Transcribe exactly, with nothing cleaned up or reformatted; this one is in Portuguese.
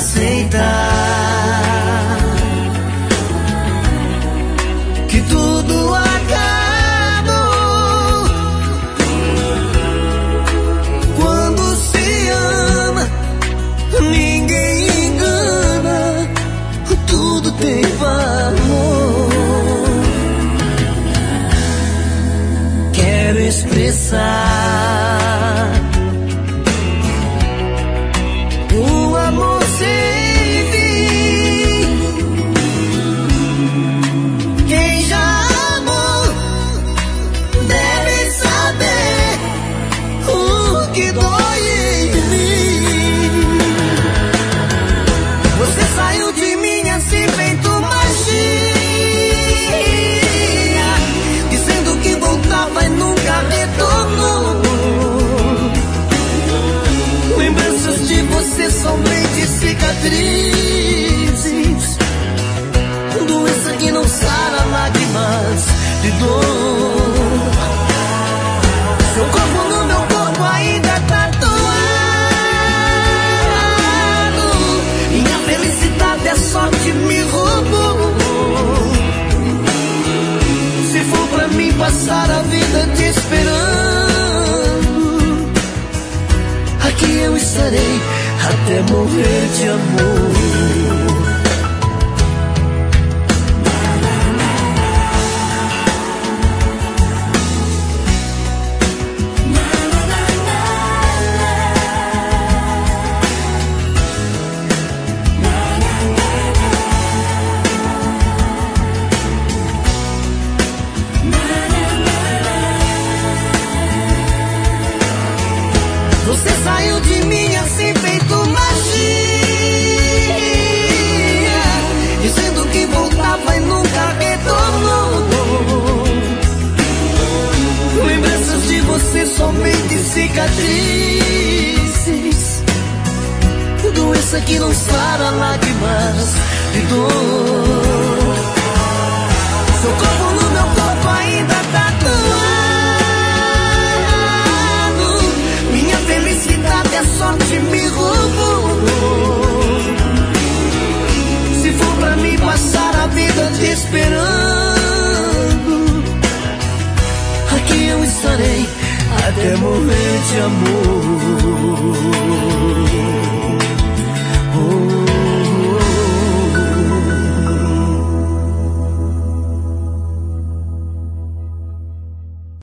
aceitar que tudo acabou. Quando se ama, ninguém engana, tudo tem valor. Quero expressar o amor sem fim. Quem já amou deve saber o que dói em mim. Você saiu de mim assim feito magia, dizendo que voltava e nunca retornou. Lembranças de você somente cicatrizes, doença que não sara, lágrimas de dor. Seu corpo no meu corpo ainda tatuado, minha felicidade a sorte me roubou. Se for pra mim passar a vida te esperando, aqui eu estarei até morrer de amor. Você saiu de mim assim feito magia, dizendo que voltava e nunca retornou. Lembranças de você somente cicatrizes, doença que não sara, lágrimas de dor. Seu corpo no meu corpo ainda tatuado, minha felicidade a sorte me roubou. Se for pra mim passar a vida te esperando, aqui eu estarei até morrer de amor.